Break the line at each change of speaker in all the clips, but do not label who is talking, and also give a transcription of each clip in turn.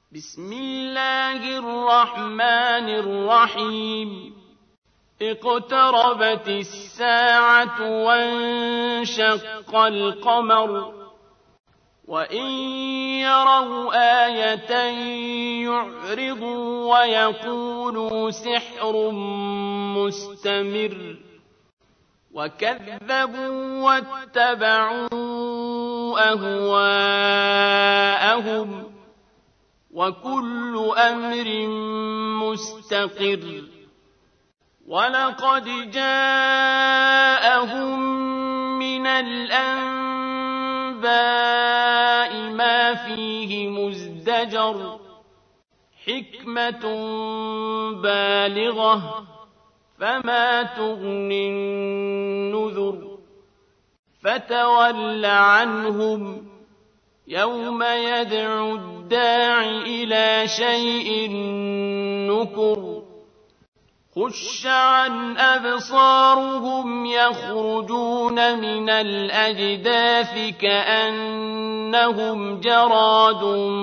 بسم الله الرحمن الرحيم اقتربت الساعة وانشق القمر وإن يروا آية يعرضوا ويقولوا سحر مستمر وكذبوا واتبعوا أهواءهم وكل أمر مستقر ولقد جاءهم من الأنباء ما فيه مزدجر حكمة بالغة فما تغني النذر فتول عنهم يوم يدعو الداع إلى شيء نكر خش عن أبصارهم يخرجون من الأجداث كأنهم جراد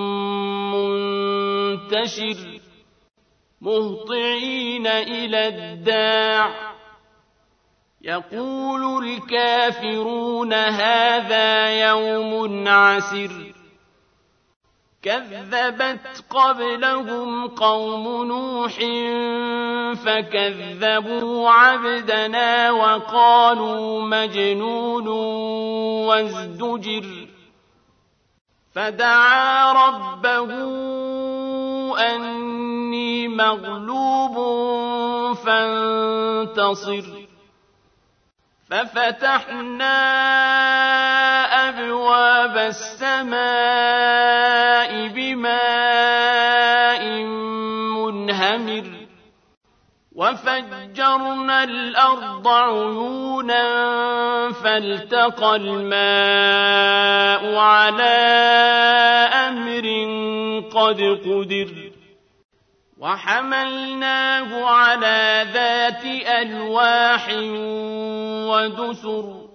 منتشر مهطعين إلى الداع يقول الكافرون هذا يوم عسر كذبت قبلهم قوم نوح فكذبوا عبدنا وقالوا مجنون وازدجر فدعا ربه أني مغلوب فانتصر ففتحنا أبواب السماء بماء منهمر وفجرنا الأرض عيونا فالتقى الماء على أمر قد قدر وحملناه على ذات ألواح ودسر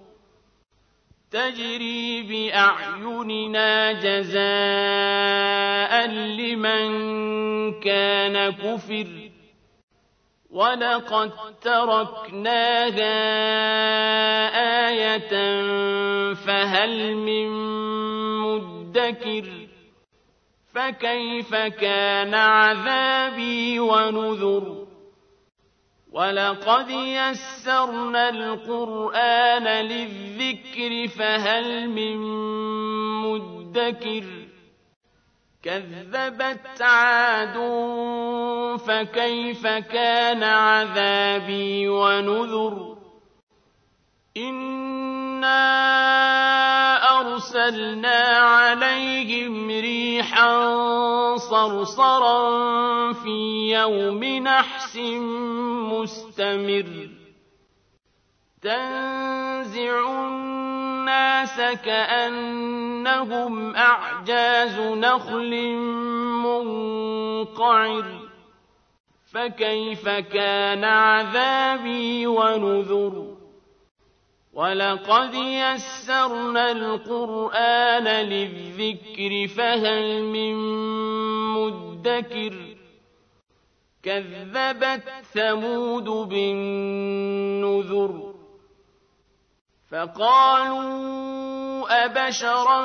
تجري بأعيننا جزاء لمن كان كفر ولقد تركناها آية فهل من مدكر فكيف كان عذابي ونذر ولقد يسرنا القرآن للذكر فهل من مدكر كذبت عاد فكيف كان عذابي ونذر إنا أرسلنا عليهم ريحا صرصرا في يوم نحس مستمر تنزع الناس كأنهم أعجاز نخل منقعر فكيف كان عذابي ونذر ولقد يسرنا القرآن للذكر فهل من مدكر كذبت ثمود بالنذر فقالوا أبشرا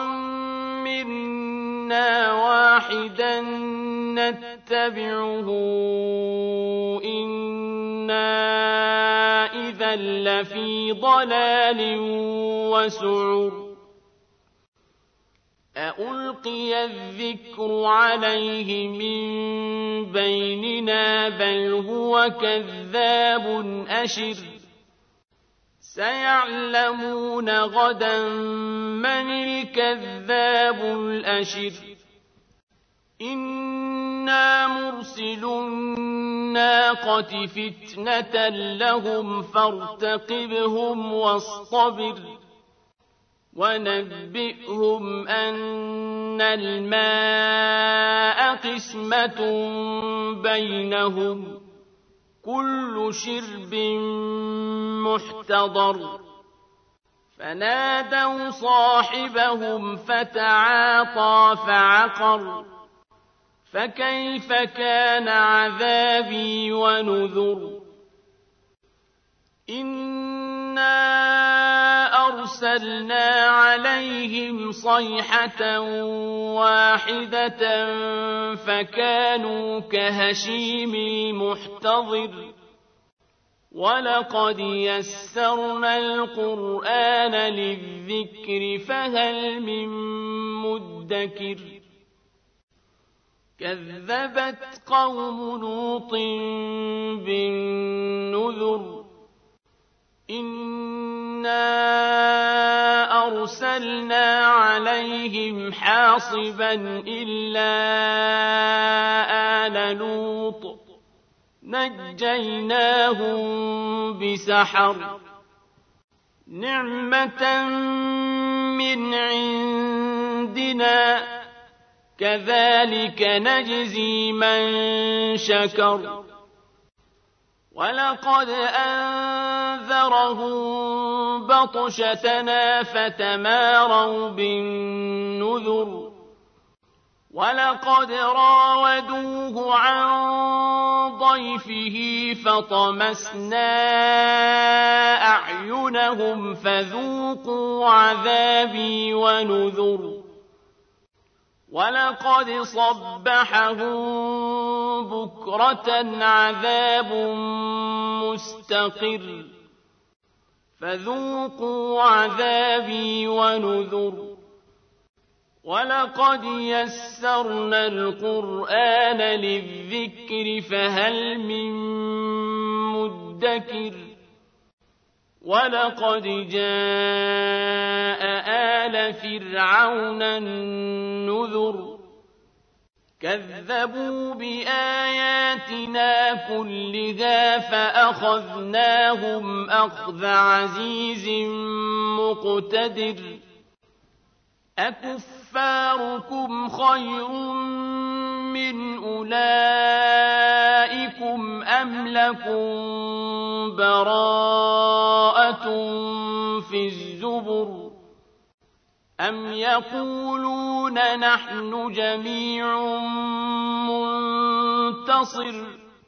منا واحدا نتبعه إنا إذا لفي ضلال وسعر أألقي الذكر عليه من بيننا بل هو كذاب أشر سيعلمون غدا من الكذاب الأشر إنا مرسل الناقة فتنة لهم فارتقبهم واصطبر ونبئهم أن الماء قسمة بينهم كل شرب محتضر فنادوا صاحبهم فتعاطى فعقر فكيف كان عذابي ونذر إنا أرسلنا عليهم صيحة واحدة فكانوا كهشيم المحتضر ولقد يسرنا القرآن للذكر فهل من مدكر كذبت قوم لوط بالنذر إنا أرسلنا عليهم حاصبا إلا آل لوط نجيناهم بسحر نعمة من عندنا كذلك نجزي من شكر ولقد أنذرهم بطشتنا فتماروا بالنذر ولقد راودوه عن ضيفه فطمسنا أعينهم فذوقوا عذابي ونذر ولقد صبحهم بكرة عذاب مستقر فذوقوا عذابي ونذر ولقد يسرنا القرآن للذكر فهل من مدكر ولقد جاء آل فرعون النذر كذبوا بآياتنا كلها فأخذناهم أخذ عزيز مقتدر أكفاركم خير من أولئكم أم لكم براءة في الزبر أم يقولون نحن جميع منتصر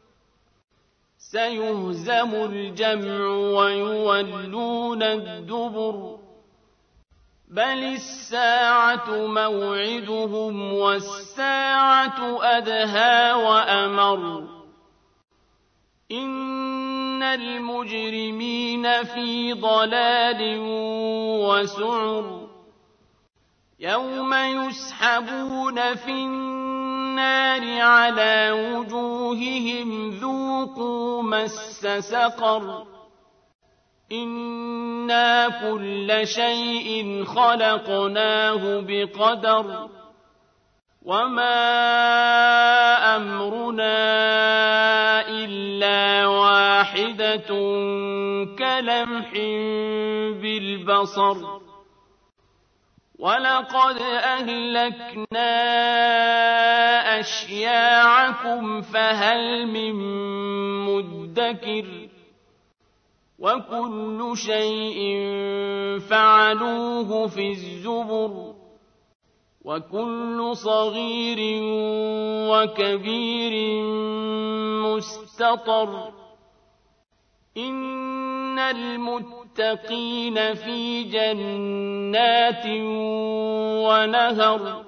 سيهزم الجمع ويولون الدبر بل الساعة موعدهم والساعة أدهى وأمر إن المجرمين في ضلال وسعر يوم يسحبون في النار على وجوههم ذوقوا مس سقر إنا كل شيء خلقناه بقدر وما أمرنا إلا واحدة كلمح بالبصر ولقد أهلكنا أشياعكم فهل من مدكر وكل شيء فعلوه في الزبر وكل صغير وكبير مستطر إن المتقين في جنات ونهر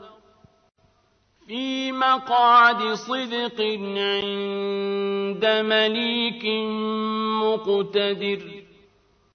في مقعد صدق عند مليك مقتدر